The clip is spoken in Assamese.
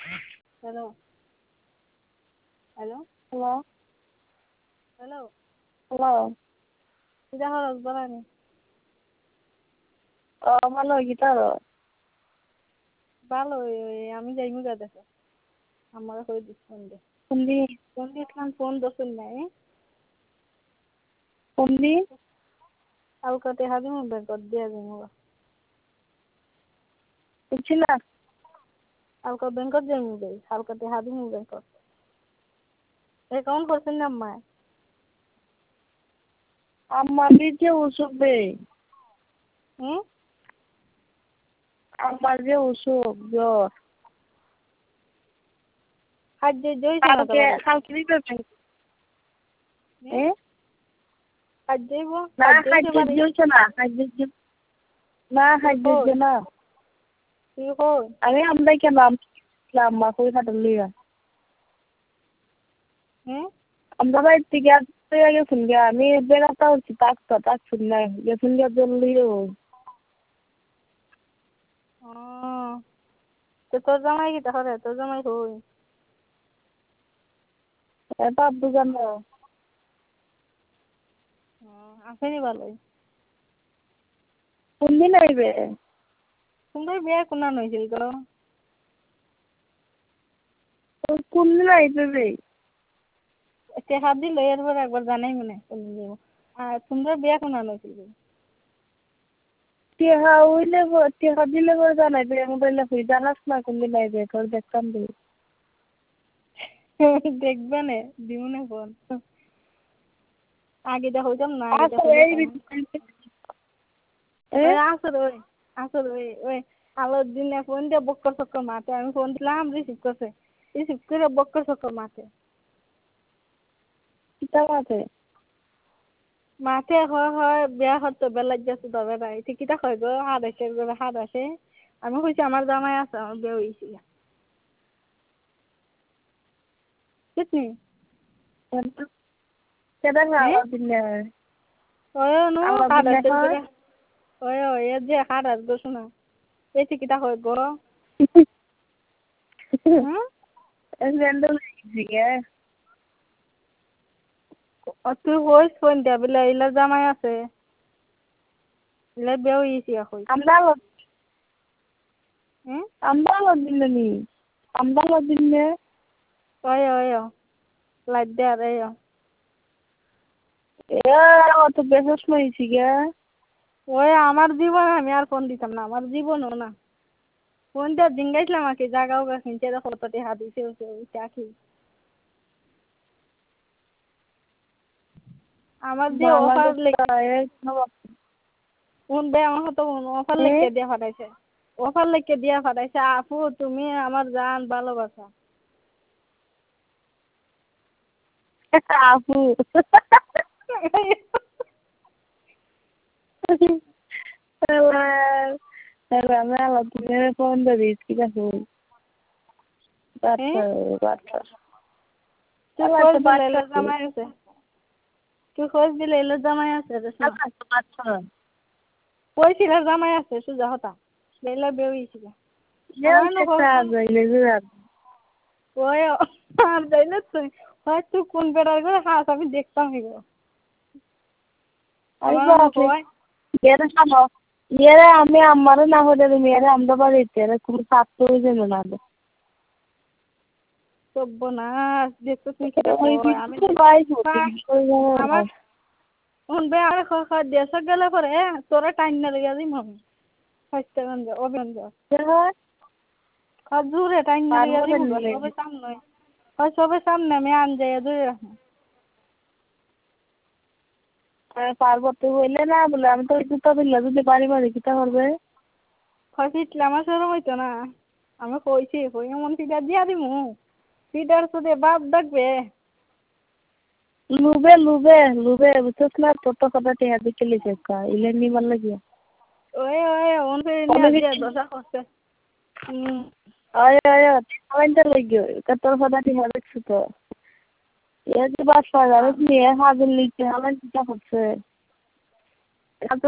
Hello. Hello. Hello. Hello. Hello. Tidak harus berani. Malo gitaro. Balo, আমি যাইমু যা দেখো আমার হয়ে দিস Kundi. ফোন দিয়েছিলাম ফোন দোষের নাই Kundi. কালকে হাজি মু ব্যাংকত দিয়া যাইমু Kuchila. কালকে ব্যাংকত যাইমু যাই কালকে হাজি মু ব্যাংকত অ্যাকাউন্ট করছেন না মা Amma bije usube. হুম Amma je usub jor. হাজ যে জইছে না তোমার Kalke dibe bank. হাজ যাইব Na hajje joise na. Na hajje jena. কি কই Ami amdai ke naam islam ma koi hadliya. হুম Amda bai tiga tiga ge sunga ami bera ta uchi tak sunna ge sunga dolliyo. তো তোর জামাই কি তাহলে তোর জামাই কই Eta bugano. আসেনি ভালোই Kundi naibe. তোমরা বিয়ে কোনা হয়েছিল তো Kundi naibe be. টেকা দিল এরপর একবার জানাই মনে কোনদিন যাবো আর তোমরা বিয়ে কোনা হয়েছিল Tiha uile bo tiha dile bo janai be mobile hui janas na kundi naibe kor dekham de. দেখবে না দিও না ফোন আগে দেখো যাম না আগে Asa দেখো ei ওই আসর ওই আলোর দিনে ফোন দিয়ে বক্কর চক্কর মাতে আমি ফোন দিলাম রিসিভ করে বক্কর চক্কর kita mate. মাতে হয় বিয়া হতো বেলার যাচ্ছে তবে নাই ঠিকিটা হয় গো হাত আসে আমি কইছি আমার জামাই আছে আমার বিয়ে হয়েছিল বুঝলি Kada ngala dinne. ওই নো Ala হাত dinne আসে hoy. ওই এর যে হাত আসবে শোনা এই ঠিকিটা হয় গো হুম Esendo sige. তুই কইস ফোন দিয়া বলে ইলা জামাই আছে ইলা বিয়ে হয়েছি এখন হুম Ambalo dinne ni. Ambalo dinne. ওই লাইট দে আর অত বেশস মই sige. ওই আমার জীবন আমি আর ফোন দিতাম না আমার জীবনও না ফোনটা জিঙ্গাইছিলাম আর কি জাগাও গা কিনতে দেখো তোতে হাত দিছে কি আমার যে অফার আমার হতো অফার লিখে দিয়া ফাটাইছে আপু তুমি আমার জান ভালোবাসা আপু আমি আলাদা ফোন দিই ঠিক আছে তুই খোঁজ দিলে এলো জামাই আছে কইছিল জামাই আছে সুজা হতা লেলা বেউইছিল ওই আর যাইলে তুই হয়তো কোন বেড়ার করে হাস আমি দেখতাম এগুলো আমি আমারও না হলে মেয়েরা আমরা বাড়িতে কোনো ছাত্র যেন না সর্বনাশ দেখতো তুই আমার শুনবে আর দেশে গেলে পরে তোরা টাইম না লেগে দিম আমি সত্যগঞ্জ অভিগঞ্জ জোরে টাইম না লেগে দিম সবে সামনে সবে সামনে আমি আন যাই দূরে রাখবো পার্বত্য হইলে না বলে আমি তো জুতা দিলে যদি বাড়ি বাড়ি কিতা করবে ফিটলে আমার সেরকম হইতো না আমি কইছি কই এমন ফিটার দিয়া দিমু ফিটার সুদে বাপ ডাকবে লুবে বুঝছিস না তোর তো কথা টেহা দিকে লিখে ইলে নিবার লাগিয়া ওই ওন ফিরে নিয়ে দিয়া দশা করছে আমাদের লাগিও তোর কথা টেহা দেখছি তো এ যে বাস নিয়ে হাজির লিখে আমার চিন্তা করছে